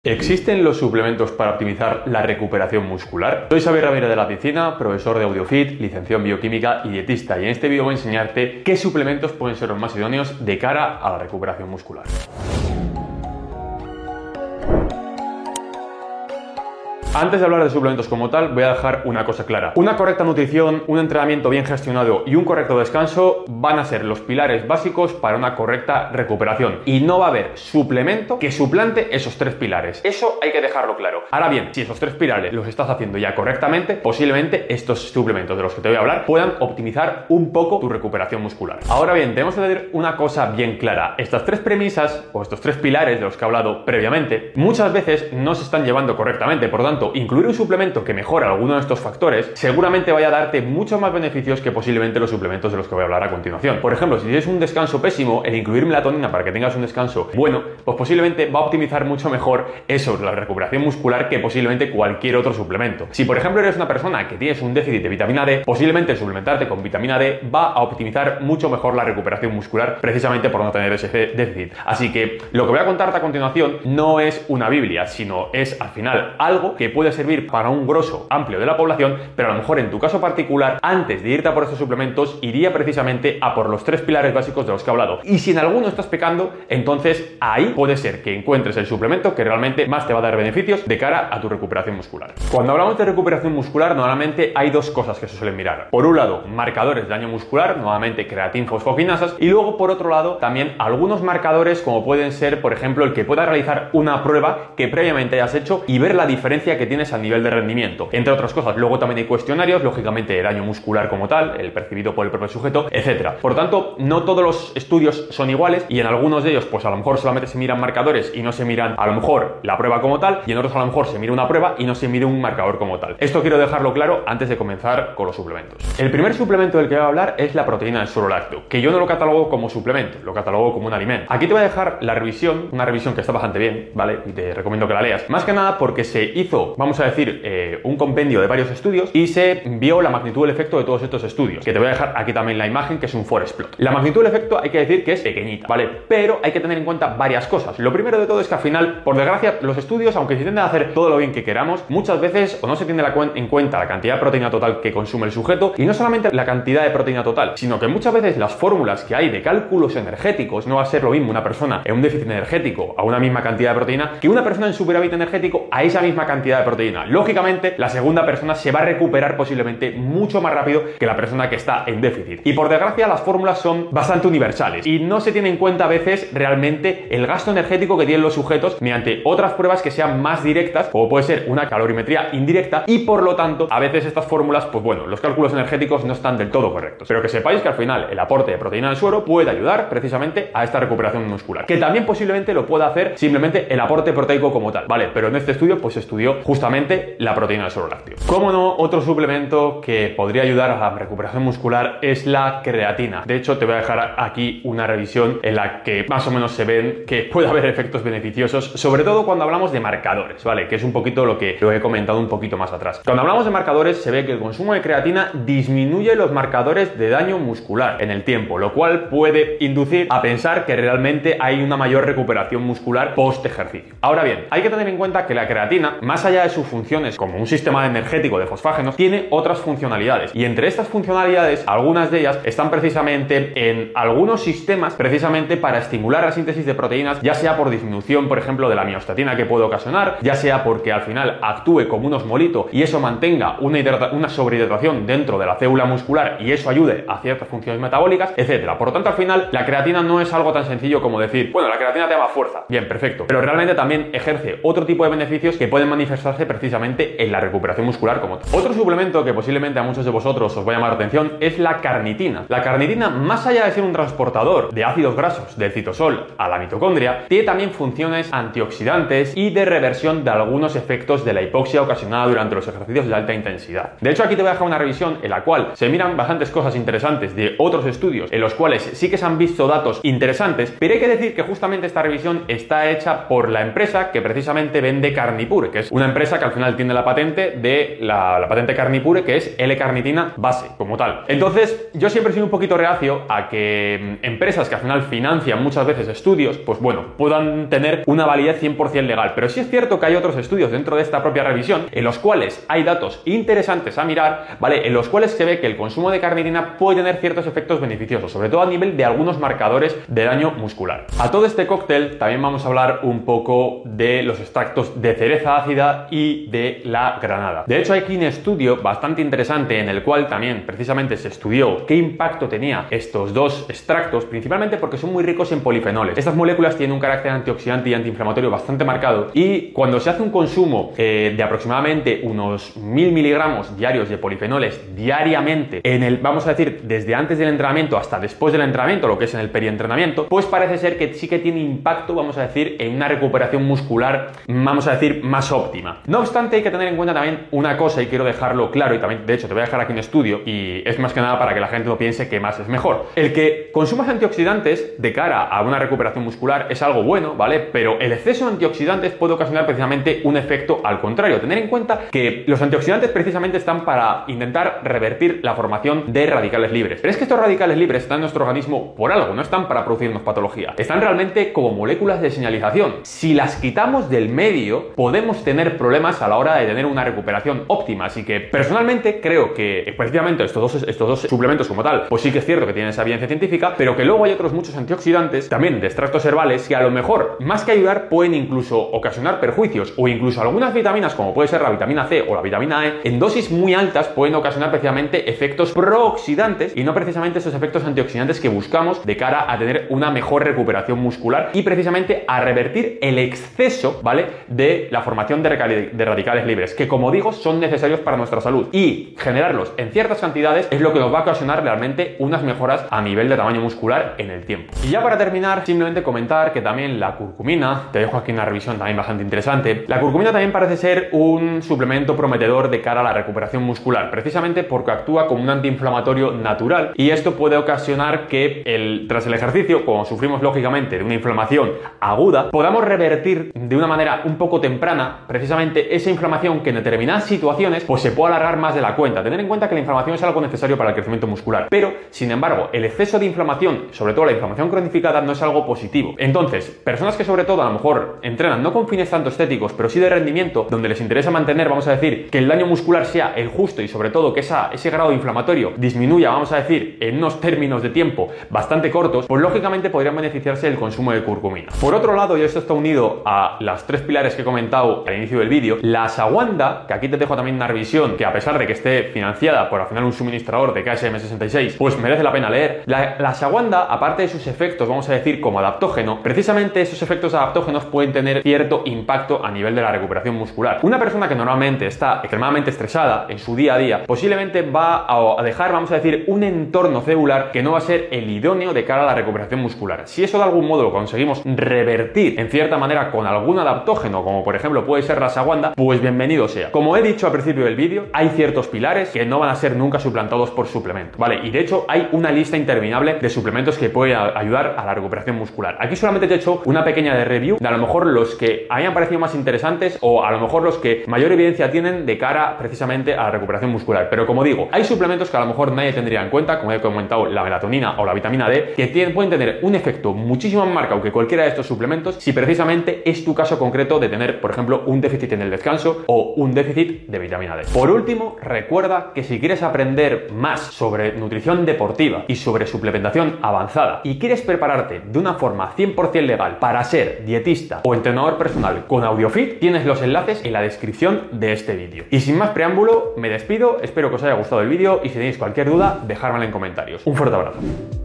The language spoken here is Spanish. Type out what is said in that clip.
¿Existen los suplementos para optimizar la recuperación muscular? Soy Xavier Ramírez de la Piscina, profesor de AudioFit, licenciado en bioquímica y dietista, y en este vídeo voy a enseñarte qué suplementos pueden ser los más idóneos de cara a la recuperación muscular. Antes de hablar de suplementos como tal, voy a dejar una cosa clara. Una correcta nutrición, un entrenamiento bien gestionado y un correcto descanso van a ser los pilares básicos para una correcta recuperación. Y no va a haber suplemento que suplante esos tres pilares. Eso hay que dejarlo claro. Ahora bien, si esos tres pilares los estás haciendo ya correctamente, posiblemente estos suplementos de los que te voy a hablar puedan optimizar un poco tu recuperación muscular. Ahora bien, tenemos que decir una cosa bien clara. Estas tres premisas o estos tres pilares de los que he hablado previamente, muchas veces no se están llevando correctamente. Por tanto, incluir un suplemento que mejora alguno de estos factores seguramente vaya a darte muchos más beneficios que posiblemente los suplementos de los que voy a hablar a continuación. Por ejemplo, si tienes un descanso pésimo, el incluir melatonina para que tengas un descanso bueno, pues posiblemente va a optimizar mucho mejor eso, la recuperación muscular, que posiblemente cualquier otro suplemento. Si por ejemplo eres una persona que tienes un déficit de vitamina D, posiblemente suplementarte con vitamina D va a optimizar mucho mejor la recuperación muscular, precisamente por no tener ese déficit. Así que lo que voy a contarte a continuación no es una biblia, sino es al final algo que puede servir para un grosso amplio de la población, pero a lo mejor en tu caso particular, antes de irte a por estos suplementos, iría precisamente a por los tres pilares básicos de los que he hablado. Y si en alguno estás pecando, entonces ahí puede ser que encuentres el suplemento que realmente más te va a dar beneficios de cara a tu recuperación muscular. Cuando hablamos de recuperación muscular, normalmente hay dos cosas que se suelen mirar. Por un lado, marcadores de daño muscular, nuevamente creatina, fosfoquinasas, y luego por otro lado, también algunos marcadores como pueden ser, por ejemplo, el que pueda realizar una prueba que previamente hayas hecho y ver la diferencia que tienes a nivel de rendimiento, entre otras cosas. Luego también hay cuestionarios, lógicamente de daño muscular como tal, el percibido por el propio sujeto, etcétera. Por tanto, no todos los estudios son iguales y en algunos de ellos pues a lo mejor solamente se miran marcadores y no se miran a lo mejor la prueba como tal, y en otros a lo mejor se mira una prueba y no se mide un marcador como tal. Esto quiero dejarlo claro antes de comenzar con los suplementos. El primer suplemento del que voy a hablar es la proteína del suero lácteo, que yo no lo catalogo como suplemento, lo catalogo como un alimento. Aquí te voy a dejar la revisión, una revisión que está bastante bien, ¿vale? Y te recomiendo que la leas. Más que nada porque se hizo, vamos a decir, un compendio de varios estudios y se vio la magnitud del efecto de todos estos estudios, que te voy a dejar aquí también la imagen, que es un forest plot. La magnitud del efecto hay que decir que es pequeñita, ¿vale? Pero hay que tener en cuenta varias cosas. Lo primero de todo es que al final, por desgracia, los estudios, aunque se intenten hacer todo lo bien que queramos, muchas veces o no se tiene en cuenta la cantidad de proteína total que consume el sujeto, y no solamente la cantidad de proteína total, sino que muchas veces las fórmulas que hay de cálculos energéticos, no va a ser lo mismo una persona en un déficit energético a una misma cantidad de proteína que una persona en superávit energético a esa misma cantidad de proteína. Lógicamente, la segunda persona se va a recuperar posiblemente mucho más rápido que la persona que está en déficit. Y por desgracia, las fórmulas son bastante universales y no se tiene en cuenta a veces realmente el gasto energético que tienen los sujetos mediante otras pruebas que sean más directas, como puede ser una calorimetría indirecta, y por lo tanto, a veces estas fórmulas, pues bueno, los cálculos energéticos no están del todo correctos. Pero que sepáis que al final el aporte de proteína del suero puede ayudar precisamente a esta recuperación muscular, que también posiblemente lo pueda hacer simplemente el aporte proteico como tal, ¿vale? Pero en este estudio pues se estudió justamente la proteína del suero lácteo. Cómo no, otro suplemento que podría ayudar a la recuperación muscular es la creatina. De hecho, te voy a dejar aquí una revisión en la que más o menos se ven que puede haber efectos beneficiosos, sobre todo cuando hablamos de marcadores, ¿vale? Que es un poquito lo que he comentado un poquito más atrás. Cuando hablamos de marcadores, se ve que el consumo de creatina disminuye los marcadores de daño muscular en el tiempo, lo cual puede inducir a pensar que realmente hay una mayor recuperación muscular post ejercicio. Ahora bien, hay que tener en cuenta que la creatina, más allá de sus funciones como un sistema energético de fosfágenos, tiene otras funcionalidades, y entre estas funcionalidades, algunas de ellas están precisamente en algunos sistemas precisamente para estimular la síntesis de proteínas, ya sea por disminución, por ejemplo, de la miostatina que puede ocasionar, ya sea porque al final actúe como un osmolito y eso mantenga una sobrehidratación dentro de la célula muscular y eso ayude a ciertas funciones metabólicas, etcétera. Por lo tanto, al final, la creatina no es algo tan sencillo como decir, bueno, la creatina te da fuerza. Bien, perfecto. Pero realmente también ejerce otro tipo de beneficios que pueden manifestarse precisamente en la recuperación muscular como tal. Otro suplemento que posiblemente a muchos de vosotros os va a llamar la atención es la carnitina. La carnitina, más allá de ser un transportador de ácidos grasos del citosol a la mitocondria, tiene también funciones antioxidantes y de reversión de algunos efectos de la hipoxia ocasionada durante los ejercicios de alta intensidad. De hecho, aquí te voy a dejar una revisión en la cual se miran bastantes cosas interesantes de otros estudios en los cuales sí que se han visto datos interesantes, pero hay que decir que justamente esta revisión está hecha por la empresa que precisamente vende Carnipure, que es una empresa que al final tiene la patente de la patente Carnipure, que es L-carnitina base, como tal. Entonces, yo siempre he sido un poquito reacio a que empresas que al final financian muchas veces estudios, pues bueno, puedan tener una validez 100% legal. Pero sí es cierto que hay otros estudios dentro de esta propia revisión en los cuales hay datos interesantes a mirar, ¿vale? En los cuales se ve que el consumo de carnitina puede tener ciertos efectos beneficiosos, sobre todo a nivel de algunos marcadores de daño muscular. A todo este cóctel también vamos a hablar un poco de los extractos de cereza ácida y de la granada. De hecho, hay aquí un estudio bastante interesante en el cual también precisamente se estudió qué impacto tenía estos dos extractos, principalmente porque son muy ricos en polifenoles. Estas moléculas tienen un carácter antioxidante y antiinflamatorio bastante marcado, y cuando se hace un consumo de aproximadamente unos 1000 miligramos diarios de polifenoles diariamente, vamos a decir, desde antes del entrenamiento hasta después del entrenamiento, lo que es en el perientrenamiento, pues parece ser que sí que tiene impacto, vamos a decir, en una recuperación muscular, vamos a decir, más óptima. No obstante, hay que tener en cuenta también una cosa, y quiero dejarlo claro, y también, de hecho, te voy a dejar aquí un estudio, y es más que nada para que la gente no piense que más es mejor. El que consumas antioxidantes de cara a una recuperación muscular es algo bueno, ¿vale? Pero el exceso de antioxidantes puede ocasionar precisamente un efecto al contrario. Tener en cuenta que los antioxidantes precisamente están para intentar revertir la formación de radicales libres. Pero es que estos radicales libres están en nuestro organismo por algo, no están para producirnos patología. Están realmente como moléculas de señalización. Si las quitamos del medio, podemos tener problemas a la hora de tener una recuperación óptima. Así que personalmente creo que precisamente estos dos suplementos como tal, pues sí que es cierto que tienen esa evidencia científica, pero que luego hay otros muchos antioxidantes, también de extractos herbales, que a lo mejor, más que ayudar, pueden incluso ocasionar perjuicios, o incluso algunas vitaminas, como puede ser la vitamina C o la vitamina E, en dosis muy altas pueden ocasionar precisamente efectos prooxidantes y no precisamente esos efectos antioxidantes que buscamos de cara a tener una mejor recuperación muscular y precisamente a revertir el exceso, ¿vale?, de la formación de radicales libres, que, como digo, son necesarios para nuestra salud, y generarlos en ciertas cantidades es lo que nos va a ocasionar realmente unas mejoras a nivel de tamaño muscular en el tiempo. Y ya para terminar, simplemente comentar que también la curcumina, te dejo aquí una revisión también bastante interesante, la curcumina también parece ser un suplemento prometedor de cara a la recuperación muscular, precisamente porque actúa como un antiinflamatorio natural, y esto puede ocasionar que tras el ejercicio, cuando sufrimos lógicamente de una inflamación aguda, podamos revertir de una manera un poco temprana precisamente esa inflamación que en determinadas situaciones pues se puede alargar más de la cuenta. Tener en cuenta que la inflamación es algo necesario para el crecimiento muscular, pero sin embargo el exceso de inflamación, sobre todo la inflamación cronificada, no es algo positivo. Entonces, personas que sobre todo a lo mejor entrenan no con fines tanto estéticos, pero sí de rendimiento, donde les interesa mantener, vamos a decir, que el daño muscular sea el justo y sobre todo que ese grado inflamatorio disminuya, vamos a decir, en unos términos de tiempo bastante cortos, pues lógicamente podrían beneficiarse del consumo de curcumina. Por otro lado, y esto está unido a las tres pilares que he comentado al inicio del vídeo, la ashwagandha, que aquí te dejo también una revisión que, a pesar de que esté financiada por al final un suministrador de KSM66, pues merece la pena leer. La ashwagandha, aparte de sus efectos, vamos a decir, como adaptógeno, precisamente esos efectos adaptógenos pueden tener cierto impacto a nivel de la recuperación muscular. Una persona que normalmente está extremadamente estresada en su día a día, posiblemente va a dejar, vamos a decir, un entorno celular que no va a ser el idóneo de cara a la recuperación muscular. Si eso de algún modo lo conseguimos revertir en cierta manera con algún adaptógeno, como por ejemplo puede ser la ashwagandha, pues bienvenido sea. Como he dicho al principio del vídeo, hay ciertos pilares que no van a ser nunca suplantados por suplementos, ¿vale? Y de hecho hay una lista interminable de suplementos que pueden ayudar a la recuperación muscular. Aquí solamente te he hecho una pequeña de review de a lo mejor los que a mí me han parecido más interesantes, o a lo mejor los que mayor evidencia tienen de cara precisamente a la recuperación muscular. Pero como digo, hay suplementos que a lo mejor nadie tendría en cuenta, como he comentado, la melatonina o la vitamina D, que pueden tener un efecto muchísimo más marcado que cualquiera de estos suplementos si precisamente es tu caso concreto de tener, por ejemplo, un déficit en el descanso o un déficit de vitamina D. Por último, recuerda que si quieres aprender más sobre nutrición deportiva y sobre suplementación avanzada y quieres prepararte de una forma 100% legal para ser dietista o entrenador personal con AudioFit, tienes los enlaces en la descripción de este vídeo. Y sin más preámbulo, me despido, espero que os haya gustado el vídeo y si tenéis cualquier duda, dejármela en comentarios. Un fuerte abrazo.